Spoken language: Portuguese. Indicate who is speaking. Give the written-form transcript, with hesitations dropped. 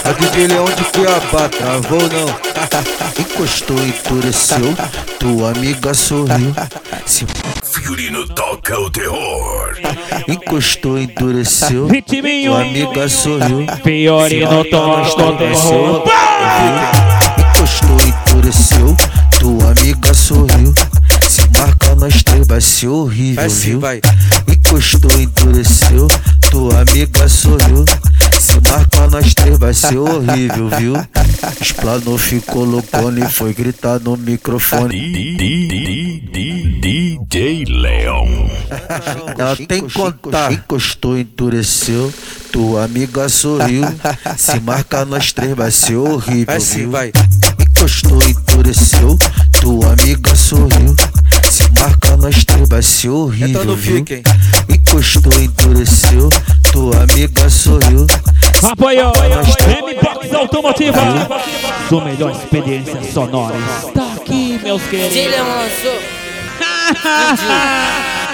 Speaker 1: A de Leão de Cuiabá, travou não. Encostou, endureceu, tua amiga sorriu.
Speaker 2: Fiorino toca o terror.
Speaker 1: Encostou, endureceu,
Speaker 3: Ritminho.
Speaker 1: tua amiga sorriu.
Speaker 3: Fiorino toca o terror.
Speaker 1: Encostou, endureceu, tua amiga sorriu. Se marca nós três vai ser horrível, viu? Encostou, endureceu, tua amiga sorriu. Se marca nós três vai ser horrível, viu? Explanou, ficou loucona e foi gritar no microfone.
Speaker 2: DJ Leão.
Speaker 1: Ela tem que contar. Encostou, endureceu, tua amiga sorriu. Se marca nós três vai ser horrível, viu? Encostou, endureceu, tua amiga sorriu. Se marca nós três vai ser horrível, viu? Encostou, endureceu, tua amiga sorriu.
Speaker 3: Apoiou, M-Box Automotiva. Sua melhor experiência sonora está aqui, meus queridos.
Speaker 4: Ele lançou.